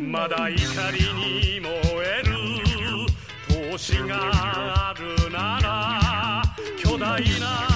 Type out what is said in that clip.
まだ怒りに燃える闘志があるなら巨大な